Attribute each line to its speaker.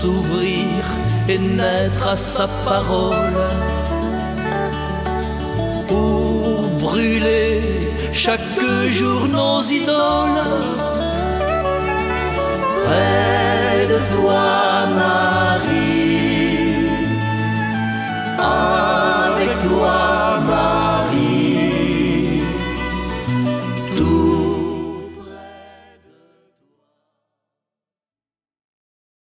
Speaker 1: s'ouvrir et naître à sa parole, pour brûler chaque jour nos idoles. Près de toi, Marie,